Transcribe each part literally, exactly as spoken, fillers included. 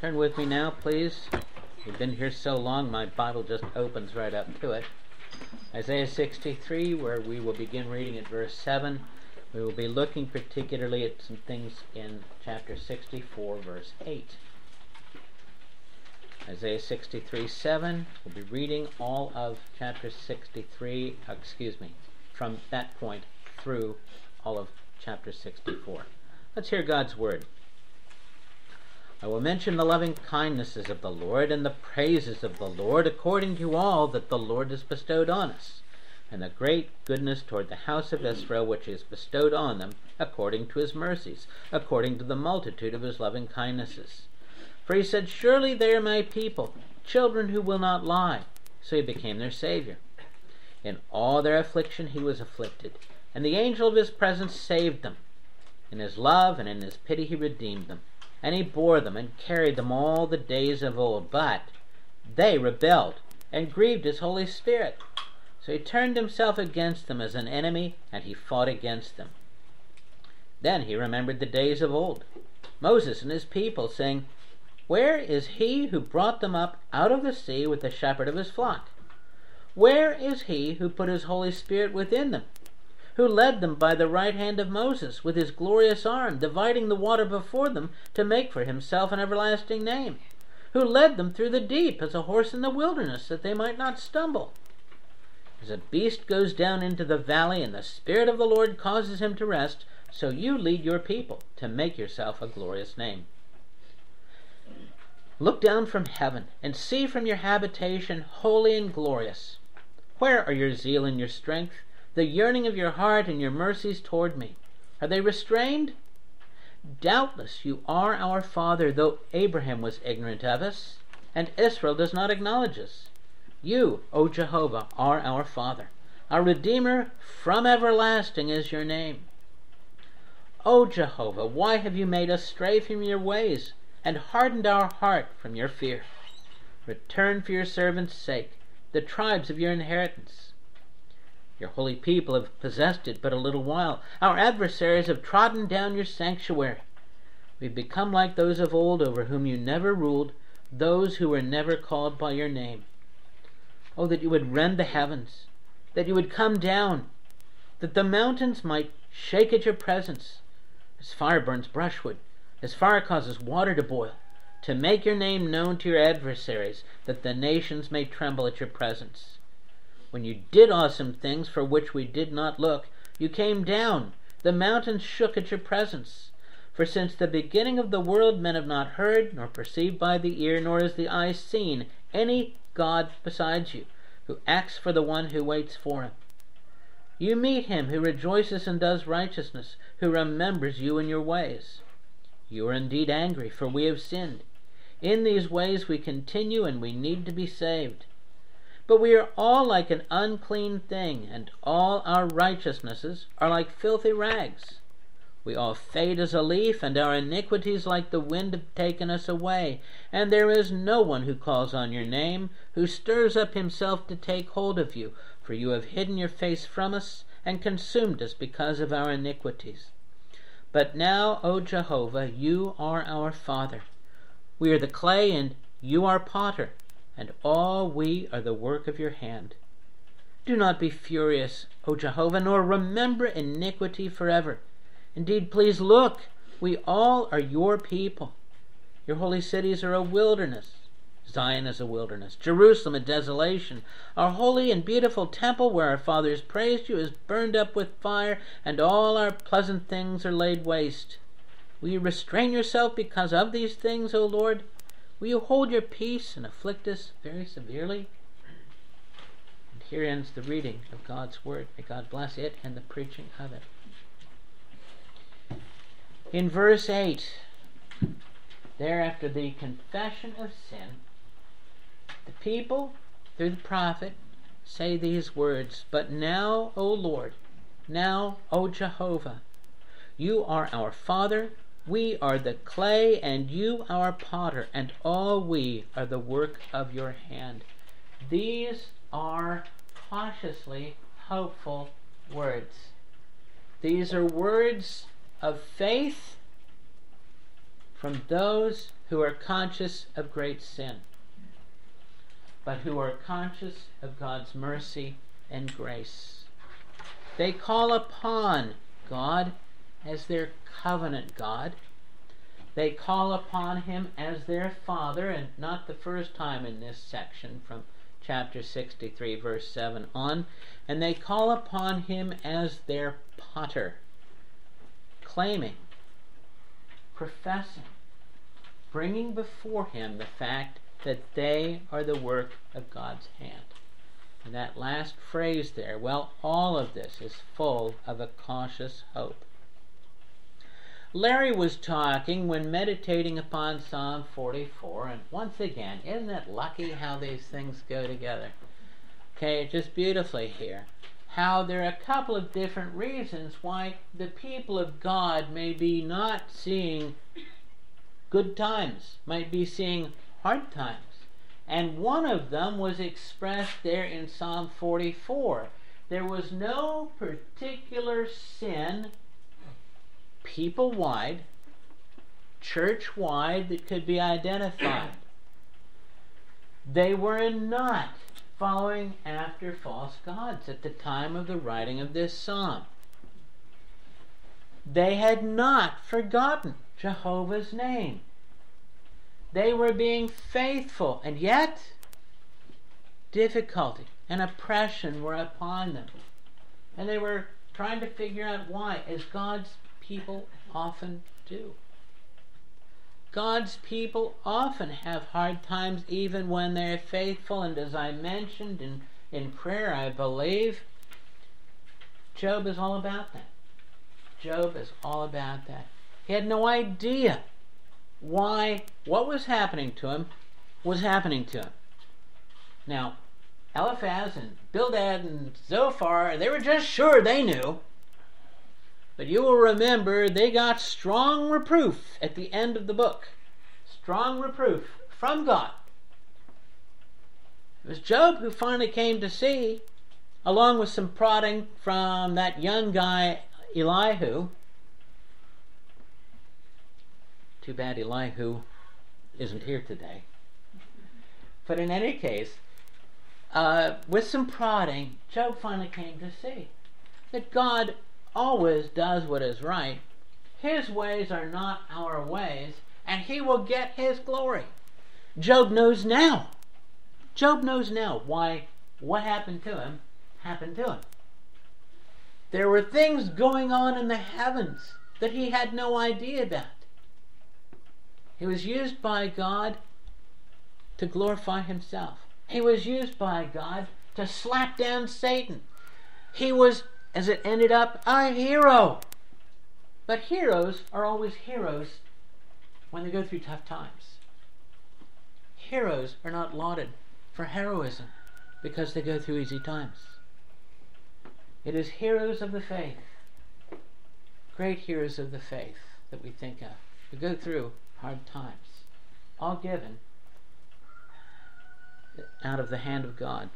Turn with me now, please. We've been here so long, my Bible just opens right up to it. Isaiah sixty-three, where we will begin reading at verse seven. We will be looking particularly at some things in chapter sixty-four, verse eight. Isaiah sixty-three, seven. We'll be reading all of chapter sixty-three, excuse me, from that point through all of chapter sixty-four. Let's hear God's word. I will mention the loving kindnesses of the Lord and the praises of the Lord according to all that the Lord has bestowed on us, and the great goodness toward the house of Israel which he has bestowed on them according to his mercies, according to the multitude of his loving kindnesses. For he said, surely they are my people, children who will not lie. So he became their Savior. In all their affliction he was afflicted, and the angel of his presence saved them. In his love and in his pity he redeemed them. And he bore them and carried them all the days of old. But they rebelled and grieved his Holy Spirit. So he turned himself against them as an enemy, and he fought against them. Then he remembered the days of old, Moses and his people, saying, where is he who brought them up out of the sea with the shepherd of his flock? Where is he who put his Holy Spirit within them? Who led them by the right hand of Moses with his glorious arm, dividing the water before them to make for himself an everlasting name? Who led them through the deep as a horse in the wilderness, that they might not stumble? As a beast goes down into the valley, and the Spirit of the Lord causes him to rest, so you lead your people to make yourself a glorious name. Look down from heaven, and see from your habitation, holy and glorious. Where are your zeal and your strength, the yearning of your heart and your mercies toward me? Are they restrained? Doubtless you are our father, though Abraham was ignorant of us, and Israel does not acknowledge us. You, O Jehovah, are our Father. Our Redeemer from everlasting is your name. O Jehovah, why have you made us stray from your ways, and hardened our heart from your fear? Return for your servants' sake the tribes of your inheritance. Your holy people have possessed it but a little while. Our adversaries have trodden down your sanctuary. We've become like those of old over whom you never ruled, those who were never called by your name. Oh, that you would rend the heavens, that you would come down, that the mountains might shake at your presence, as fire burns brushwood, as fire causes water to boil, to make your name known to your adversaries, that the nations may tremble at your presence. When you did awesome things for which we did not look, you came down. The mountains shook at your presence. For since the beginning of the world men have not heard, nor perceived by the ear, nor has the eye seen any God besides you, who acts for the one who waits for him. You meet him who rejoices and does righteousness, who remembers you in your ways. You are indeed angry, for we have sinned. In these ways we continue, and we need to be saved. But we are all like an unclean thing, and all our righteousnesses are like filthy rags. We all fade as a leaf, and our iniquities like the wind have taken us away. And there is no one who calls on your name, who stirs up himself to take hold of you. For you have hidden your face from us, and consumed us because of our iniquities. But now, O Jehovah, you are our Father. We are the clay, and you are potter, and all we are the work of your hand. Do not be furious, O Jehovah, nor remember iniquity forever. Indeed, please look, we all are your people. Your holy cities are a wilderness. Zion is a wilderness, Jerusalem a desolation. Our holy and beautiful temple where our fathers praised you is burned up with fire, and all our pleasant things are laid waste. Will you restrain yourself because of these things, O Lord? Will you hold your peace and afflict us very severely? And here ends the reading of God's word. May God bless it and the preaching of it. In verse eight, there after the confession of sin, the people, through the prophet, say these words, but now, O Lord, now, O Jehovah, you are our Father, we are the clay, and you our potter, and all we are the work of your hand. These are cautiously hopeful words. These are words of faith from those who are conscious of great sin, but who are conscious of God's mercy and grace. They call upon God as their covenant God. They call upon him as their Father, and not the first time in this section from chapter sixty-three, verse seven on. And they call upon him as their Pater, claiming, professing, bringing before him the fact that they are the work of God's hand. And that last phrase there, well, all of this is full of a cautious hope. Larry was talking when meditating upon Psalm forty-four, and once again, isn't it lucky how these things go together? Okay, just beautifully here. How there are a couple of different reasons why the people of God may be not seeing good times, might be seeing hard times. And one of them was expressed there in Psalm forty-four. There was no particular sin, people-wide, church-wide, that could be identified. They were not following after false gods at the time of the writing of this psalm. They had not forgotten Jehovah's name. They were being faithful, and yet difficulty and oppression were upon them. And they were trying to figure out why, as God's people often do. God's people often have hard times even when they're faithful, and as I mentioned in, in prayer, I believe, Job is all about that. Job is all about that. He had no idea why what was happening to him was happening to him. Now, Eliphaz and Bildad and Zophar, they were just sure they knew. But you will remember they got strong reproof at the end of the book. Strong reproof from God. It was Job who finally came to see, along with some prodding from that young guy Elihu. Too bad Elihu isn't here today. But in any case, uh, with some prodding, Job finally came to see that God always does what is right. His ways are not our ways, and he will get his glory. Job knows now. Job knows now why what happened to him happened to him. There were things going on in the heavens that he had no idea about. He was used by God to glorify himself. He was used by God to slap down Satan. He was, as it ended up, a hero. But heroes are always heroes when they go through tough times. Heroes are not lauded for heroism because they go through easy times. It is heroes of the faith, great heroes of the faith that we think of, who go through hard times, all given out of the hand of God.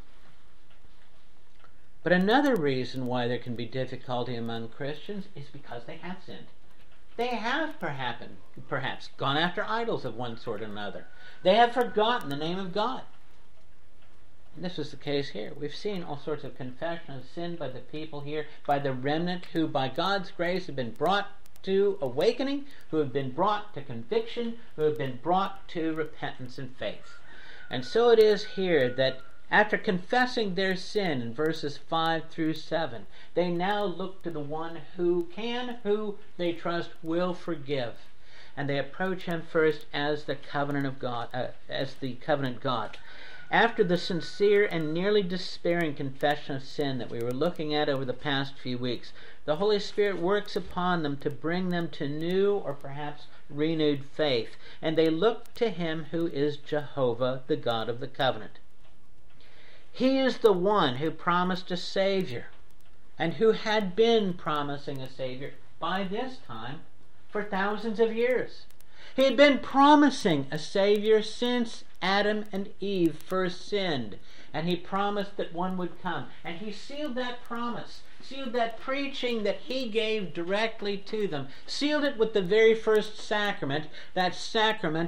But another reason why there can be difficulty among Christians is because they have sinned. They have perhaps, perhaps gone after idols of one sort or another. They have forgotten the name of God. And this is the case here. We've seen all sorts of confession of sin by the people here, by the remnant who by God's grace have been brought to awakening, who have been brought to conviction, who have been brought to repentance and faith. And so it is here that after confessing their sin in verses five through seven, they now look to the one who can, who they trust will forgive. And they approach him first as the covenant of God, uh, as the covenant God. After the sincere and nearly despairing confession of sin that we were looking at over the past few weeks, the Holy Spirit works upon them to bring them to new or perhaps renewed faith. And they look to him who is Jehovah, the God of the covenant. He is the one who promised a Savior, and who had been promising a Savior by this time for thousands of years. He had been promising a Savior since Adam and Eve first sinned, and he promised that one would come. And he sealed that promise, sealed that preaching that he gave directly to them, sealed it with the very first sacrament, that sacrament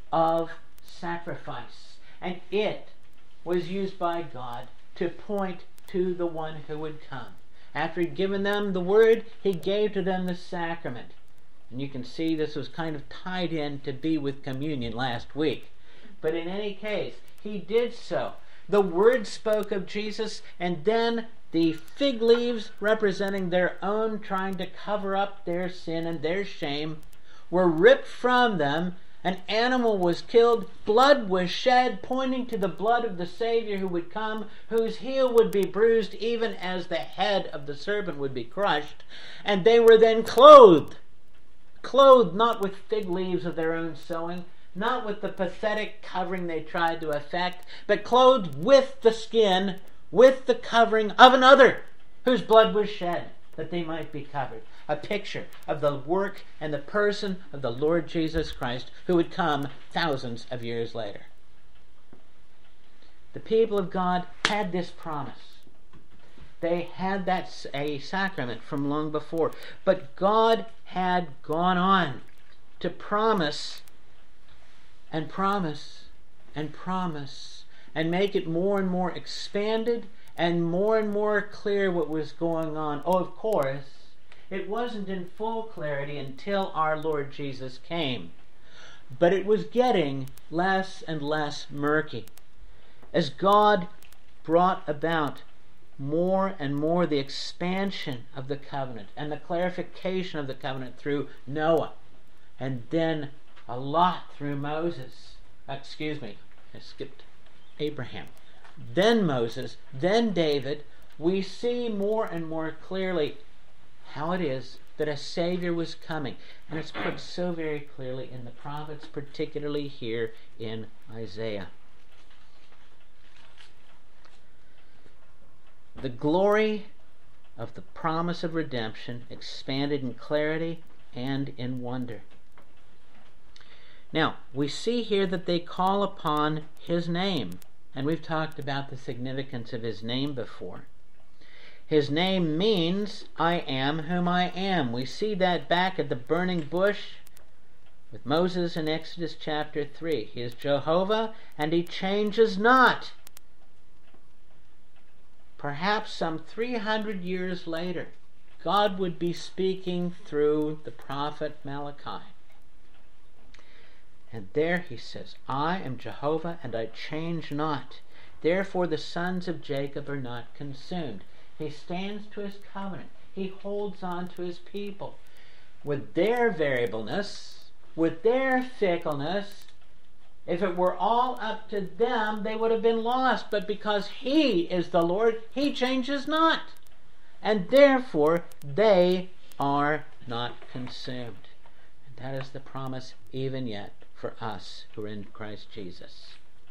of sacrifice. And it was used by God to point to the one who would come. After he'd given them the word, he gave to them the sacrament. And you can see this was kind of tied in to be with communion last week. But in any case, he did so. The word spoke of Jesus, and then the fig leaves representing their own trying to cover up their sin and their shame were ripped from them. An animal was killed, blood was shed, pointing to the blood of the Savior who would come, whose heel would be bruised even as the head of the serpent would be crushed. And they were then clothed. Clothed not with fig leaves of their own sowing, not with the pathetic covering they tried to effect, but clothed with the skin, with the covering of another whose blood was shed, that they might be covered. A picture of the work and the person of the Lord Jesus Christ, who would come thousands of years later. The people of God had this promise. They had that a sacrament from long before. But God had gone on to promise and promise and promise and make it more and more expanded and more and more clear what was going on. Oh, of course, it wasn't in full clarity until our Lord Jesus came. But it was getting less and less murky. As God brought about more and more the expansion of the covenant and the clarification of the covenant through Noah, and then a lot through Moses. Excuse me, I skipped Abraham. Then Moses, then David, we see more and more clearly how it is that a Savior was coming. And it's put so very clearly in the prophets, particularly here in Isaiah. The glory of the promise of redemption expanded in clarity and in wonder. Now, we see here that they call upon His name. And we've talked about the significance of His name before. His name means, I am whom I am. We see that back at the burning bush with Moses in Exodus chapter three. He is Jehovah, and He changes not. Perhaps some three hundred years later, God would be speaking through the prophet Malachi. And there He says, I am Jehovah, and I change not. Therefore the sons of Jacob are not consumed. He stands to His covenant. He holds on to His people. With their variableness, with their fickleness, if it were all up to them, they would have been lost. But because He is the Lord, He changes not. And therefore they are not consumed. And that is the promise even yet for us who are in Christ Jesus.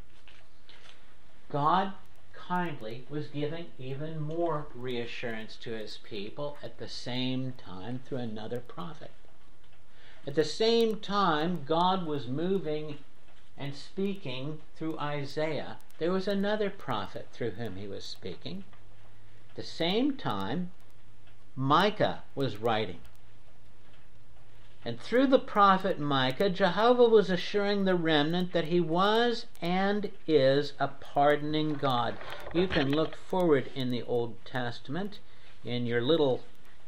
God kindly was giving even more reassurance to His people at the same time through another prophet. At the same time God was moving and speaking through Isaiah, there was another prophet through whom He was speaking. At the same time, Micah was writing. And through the prophet Micah, Jehovah was assuring the remnant that He was and is a pardoning God. You can look forward in the Old Testament in your little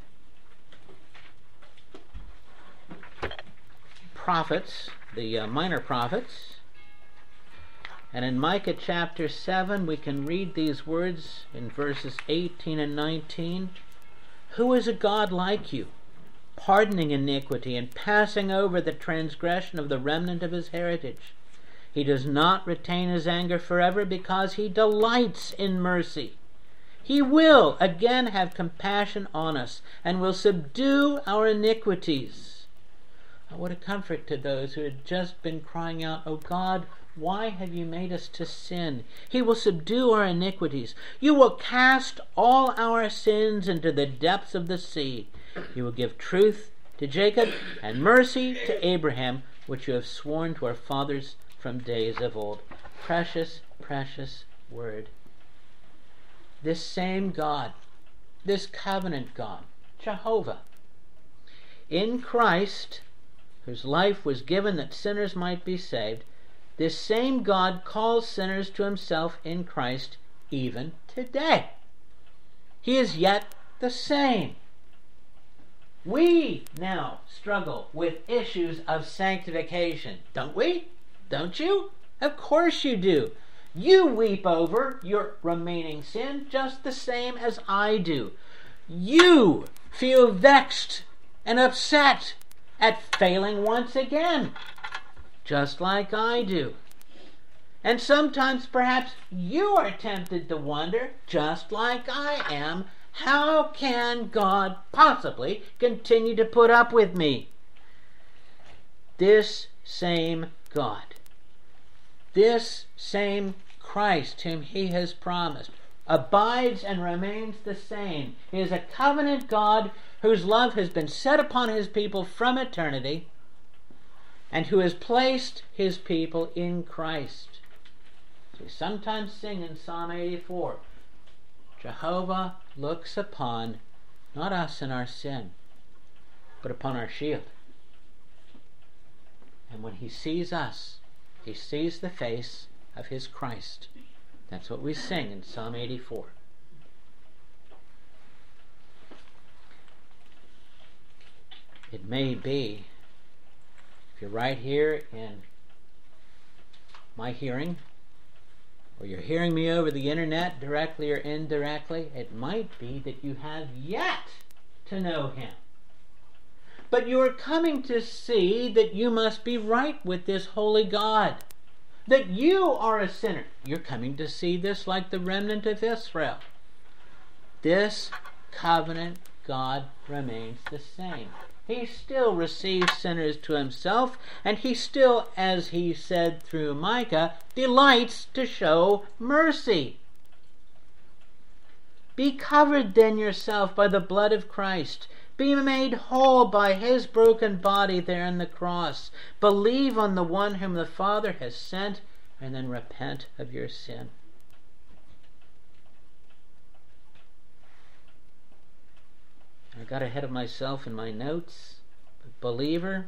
prophets, the uh, minor prophets. And in Micah chapter seven, we can read these words in verses eighteen and nineteen. Who is a God like you, pardoning iniquity and passing over the transgression of the remnant of His heritage? He does not retain His anger forever, because He delights in mercy. He will again have compassion on us and will subdue our iniquities. Oh, what a comfort to those who had just been crying out, "Oh God, why have you made us to sin?" He will subdue our iniquities. You will cast all our sins into the depths of the sea. You will give truth to Jacob and mercy to Abraham, which you have sworn to our fathers from days of old. Precious, precious word. This same God, this covenant God, Jehovah, in Christ, whose life was given that sinners might be saved, this same God calls sinners to himself in Christ even today. He is yet the same. We now struggle with issues of sanctification, don't we? Don't you? Of course you do. You weep over your remaining sin just the same as I do. You feel vexed and upset at failing once again, just like I do. And sometimes perhaps you are tempted to wonder, just like I am, how can God possibly continue to put up with me? This same God, this same Christ whom he has promised, abides and remains the same. He is a covenant God whose love has been set upon his people from eternity, and who has placed his people in Christ. We sometimes sing in Psalm eighty-four, Jehovah looks upon not us and our sin, but upon our shield. And when he sees us, he sees the face of his Christ. That's what we sing in Psalm eighty-four. It may be, if you're right here in my hearing, or you're hearing me over the internet, directly or indirectly, it might be that you have yet to know him. But you are coming to see that you must be right with this holy God, that you are a sinner. You're coming to see this like the remnant of Israel. This covenant God remains the same. He still receives sinners to himself, and he still, as he said through Micah, delights to show mercy. Be covered then yourself by the blood of Christ. Be made whole by his broken body there on the cross. Believe on the one whom the Father has sent, and then repent of your sin. I got ahead of myself in my notes. But believer,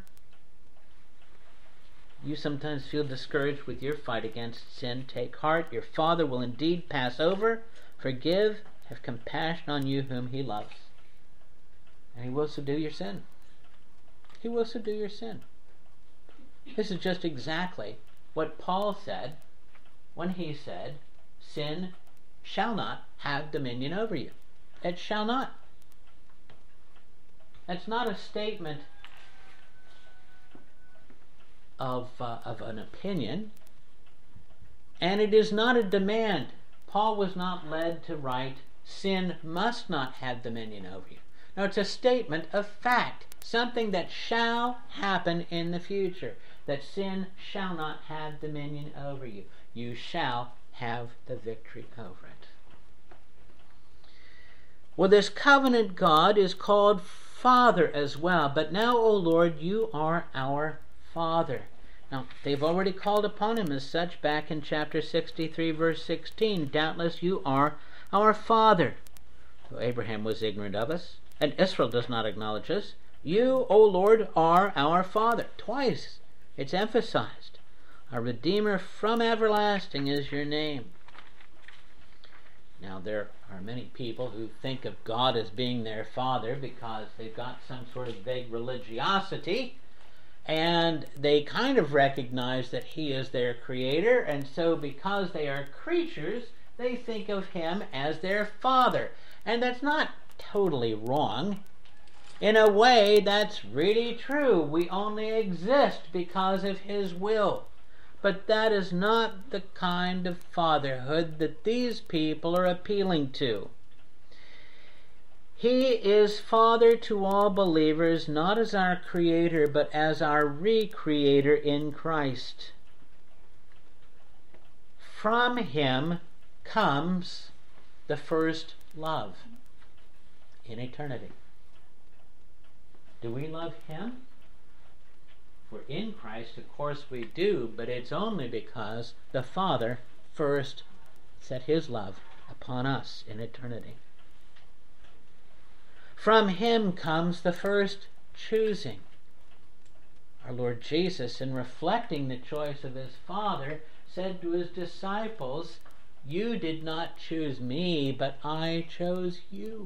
you sometimes feel discouraged with your fight against sin. Take heart. Your Father will indeed pass over, forgive, have compassion on you whom he loves. And he will subdue your sin. He will subdue your sin. This is just exactly what Paul said when he said, sin shall not have dominion over you. It shall not. That's not a statement of, uh, of an opinion, and it is not a demand. Paul was not led to write, sin must not have dominion over you. No, it's a statement of fact, something that shall happen in the future, that sin shall not have dominion over you. You shall have the victory over it. Well, this covenant God is called Father as well. But now, O Lord, you are our Father. Now, they've already called upon him as such back in chapter sixty-three, verse sixteen. Doubtless you are our Father. Though Abraham was ignorant of us, and Israel does not acknowledge us, you, O Lord, are our Father. Twice it's emphasized. Our Redeemer from everlasting is your name. Now, there are many people who think of God as being their Father because they've got some sort of vague religiosity, and they kind of recognize that he is their creator, and so because they are creatures, they think of him as their Father. And that's not totally wrong. In a way, that's really true. We only exist because of his will. But that is not the kind of fatherhood that these people are appealing to. He is Father to all believers, not as our Creator, but as our Recreator in Christ. From him comes the first love in eternity. Do we love him? We're in Christ, of course we do, but it's only because the Father first set his love upon us in eternity. From him comes the first choosing. Our Lord Jesus, in reflecting the choice of his Father, said to his disciples, "You did not choose me, but I chose you."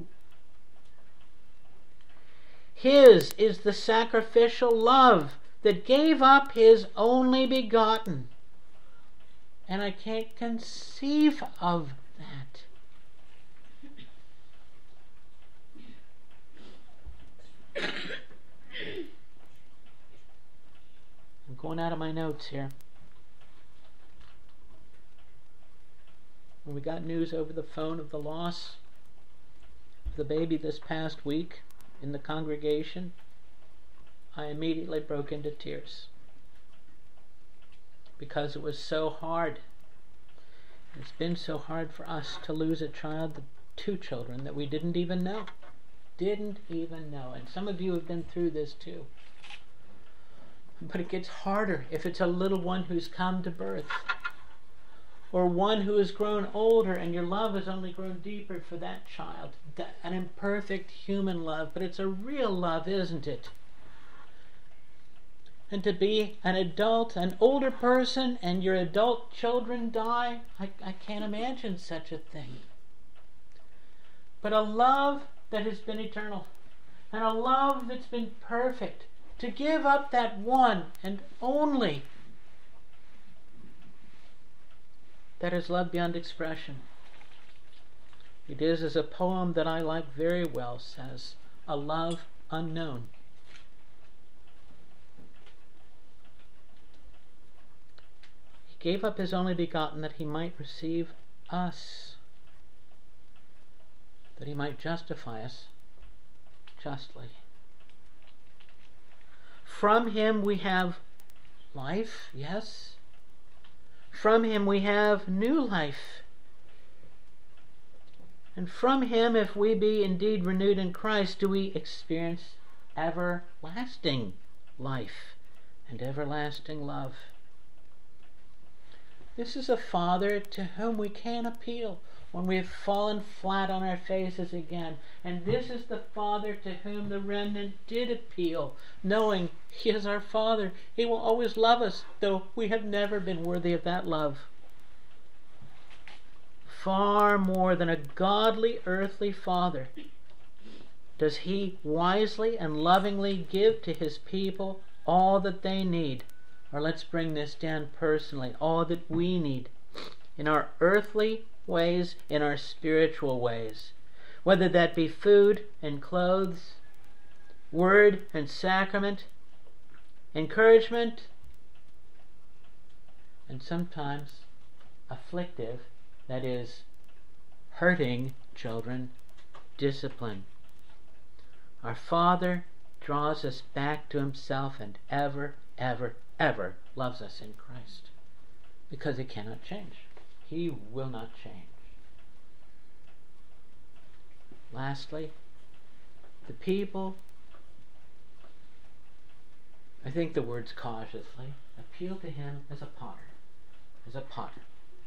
His is the sacrificial love that gave up his only begotten. And I can't conceive of that. I'm going out of my notes here. When we got news over the phone of the loss of the baby this past week in the congregation, I immediately broke into tears because it was so hard. It's been so hard for us to lose a child, two children that we didn't even know. Didn't even know. And some of you have been through this too. But it gets harder if it's a little one who's come to birth, or one who has grown older and your love has only grown deeper for that child. An imperfect human love, but it's a real love, isn't it? And to be an adult, an older person, and your adult children die, I, I can't imagine such a thing. But a love that has been eternal, and a love that's been perfect, to give up that one and only, that is love beyond expression. It is, as a poem that I like very well says, a love unknown. He gave up his only begotten that he might receive us, that he might justify us justly. From him we have life, yes. From him we have new life. And from him, if we be indeed renewed in Christ, do we experience everlasting life and everlasting love. This is a Father to whom we can appeal when we have fallen flat on our faces again. And this is the Father to whom the remnant did appeal, knowing he is our Father. He will always love us, though we have never been worthy of that love. Far more than a godly earthly father does he wisely and lovingly give to his people all that they need. Or let's bring this down personally, all that we need in our earthly ways, in our spiritual ways, whether that be food and clothes, word and sacrament, encouragement, and sometimes afflictive, that is, hurting children, discipline. Our Father draws us back to himself and ever, ever, ever loves us in Christ, because he cannot change. He will not change. Lastly, the people, I think the words cautiously, appeal to him as a potter, as a potter.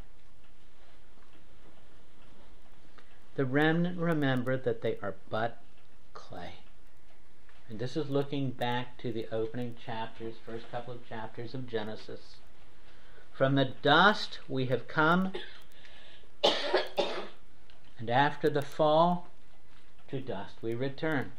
The remnant remember that they are but clay. And this is looking back to the opening chapters, first couple of chapters of Genesis. From the dust we have come, and after the fall, to dust we return.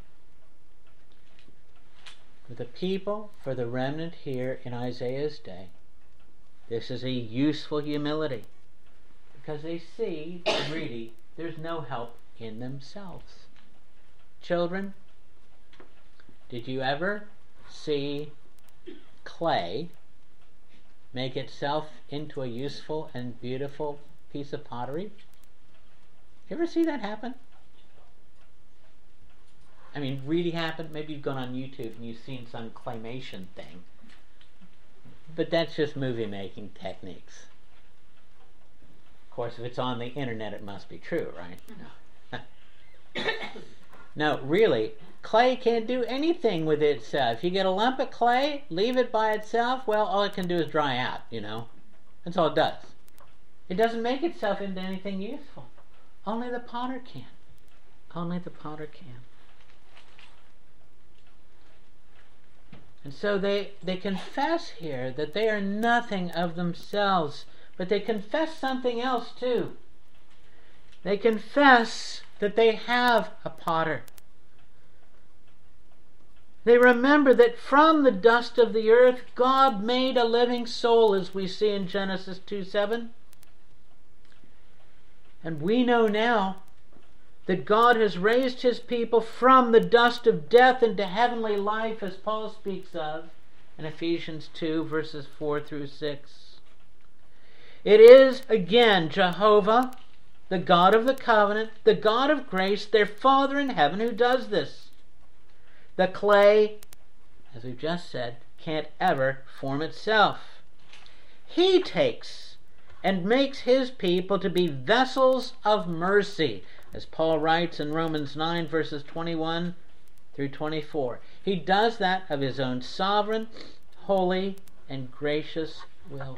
For the people, for the remnant here in Isaiah's day, this is a useful humility, because they see, greedy, there's no help in themselves. Children, did you ever see clay make itself into a useful and beautiful piece of pottery? You ever see that happen? I mean, really happen? Maybe you've gone on YouTube and you've seen some claymation thing. But that's just movie making techniques. Of course, if it's on the internet, it must be true, right? No. No, really, clay can't do anything with itself. You get a lump of clay, leave it by itself, well, all it can do is dry out, you know. That's all it does. It doesn't make itself into anything useful. Only the potter can. Only the potter can. And so they, they confess here that they are nothing of themselves, but they confess something else too. They confess that they have a potter. They remember that from the dust of the earth, God made a living soul, as we see in Genesis two seven. And we know now that God has raised His people from the dust of death into heavenly life, as Paul speaks of in Ephesians two, verses four through six. It is, again, Jehovah, the God of the covenant, the God of grace, their Father in heaven, who does this. The clay, as we've just said, can't ever form itself. He takes and makes His people to be vessels of mercy, as Paul writes in Romans nine, verses twenty-one through twenty-four. He does that of His own sovereign, holy, and gracious will.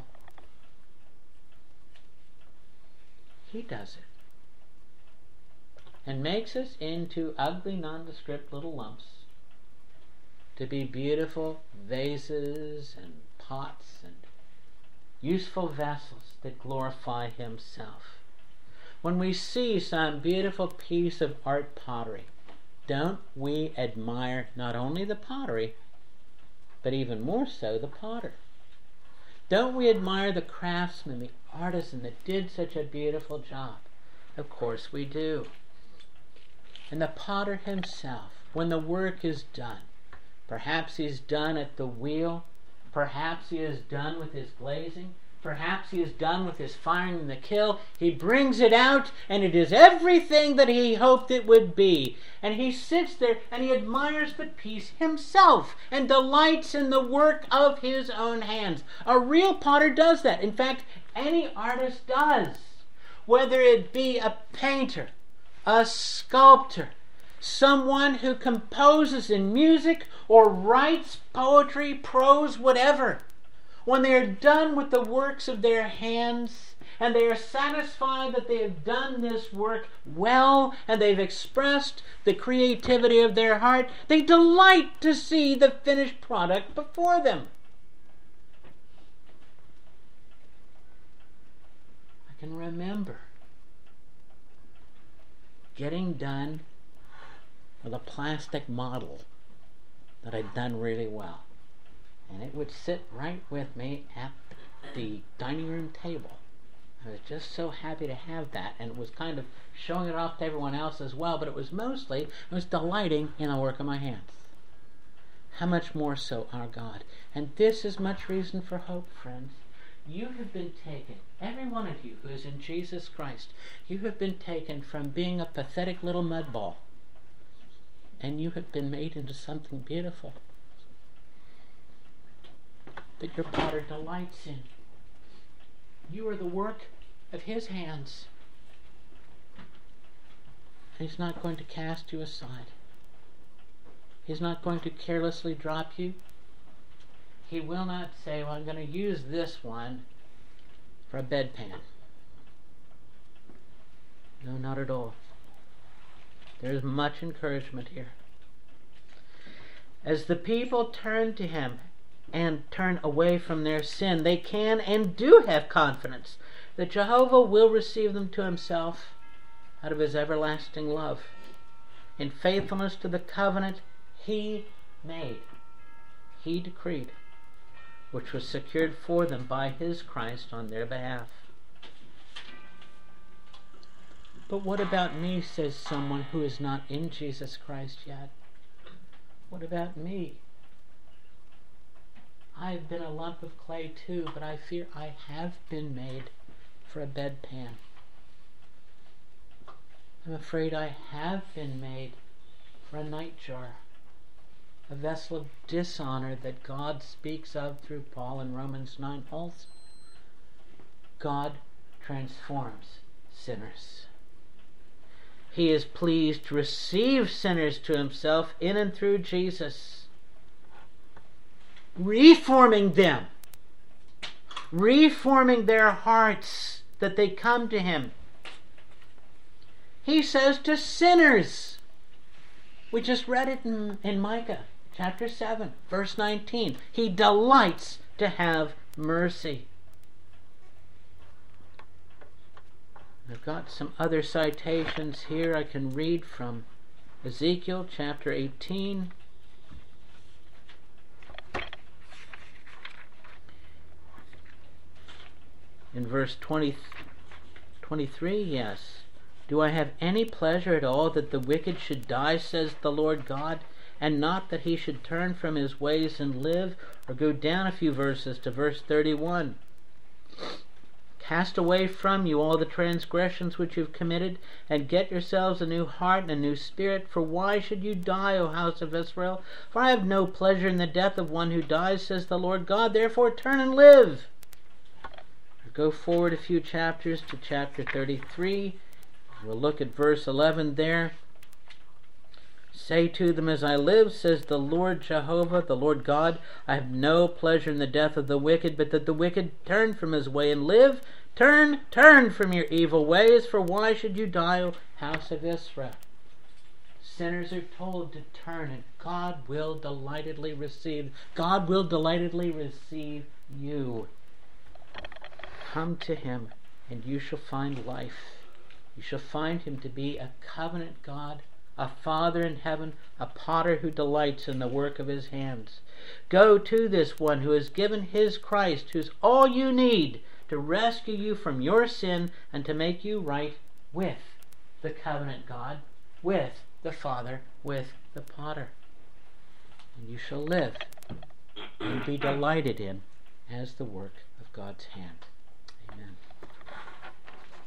He does it. And makes us into ugly, nondescript little lumps to be beautiful vases and pots and useful vessels that glorify Himself. When we see some beautiful piece of art pottery, don't we admire not only the pottery, but even more so the potter? Don't we admire the craftsman, the artisan that did such a beautiful job? Of course we do. And the potter himself, when the work is done, perhaps he's done at the wheel, perhaps he is done with his glazing, perhaps he is done with his firing in the kiln, he brings it out and it is everything that he hoped it would be. And he sits there and he admires the piece himself and delights in the work of his own hands. A real potter does that. In fact, any artist does. Whether it be a painter, a sculptor, someone who composes in music or writes poetry, prose, whatever. When they are done with the works of their hands and they are satisfied that they have done this work well and they've expressed the creativity of their heart, they delight to see the finished product before them. I can remember getting done with a plastic model that I'd done really well. And it would sit right with me at the dining room table. I was just so happy to have that, and it was kind of showing it off to everyone else as well, but it was mostly, I was delighting in the work of my hands. How much more so our God. And this is much reason for hope, friends. You have been taken, every one of you who is in Jesus Christ, you have been taken from being a pathetic little mud ball, and you have been made into something beautiful that your potter delights in. You are the work of His hands. And He's not going to cast you aside. He's not going to carelessly drop you. He will not say, well, I'm going to use this one for a bedpan. No, not at all. There is much encouragement here. As the people turn to Him and turn away from their sin, they can and do have confidence that Jehovah will receive them to Himself out of His everlasting love, in faithfulness to the covenant He made, He decreed, which was secured for them by His Christ on their behalf. But what about me, says someone who is not in Jesus Christ yet? What about me? I've been a lump of clay too, but I fear I have been made for a bedpan. I'm afraid I have been made for a night jar, a vessel of dishonor that God speaks of through Paul in Romans nine also. God transforms sinners. He is pleased to receive sinners to Himself in and through Jesus, reforming them, reforming their hearts that they come to Him. He says to sinners, we just read it in, in Micah chapter seven, verse nineteen. He delights to have mercy. I've got some other citations here I can read from Ezekiel chapter eighteen. In verse twenty, twenty-three, yes. Do I have any pleasure at all that the wicked should die, says the Lord God, and not that he should turn from his ways and live? Or go down a few verses to verse thirty-one. Cast away from you all the transgressions which you have committed, and get yourselves a new heart and a new spirit. For why should you die, O house of Israel? For I have no pleasure in the death of one who dies, says the Lord God. Therefore turn and live. Go forward a few chapters to chapter thirty-three. We'll look at verse eleven there. Say to them, as I live, says the Lord Jehovah, the Lord God, I have no pleasure in the death of the wicked, but that the wicked turn from his way and live. Turn, turn from your evil ways, for why should you die, O house of Israel? Sinners are told to turn, and God will delightedly receive. God will delightedly receive you. Come to him, and you shall find life. You shall find him to be a covenant God, a Father in heaven, a potter who delights in the work of his hands. Go to this one who has given his Christ, who's all you need to rescue you from your sin and to make you right with the covenant God, with the Father, with the potter. And you shall live and be delighted in as the work of God's hand.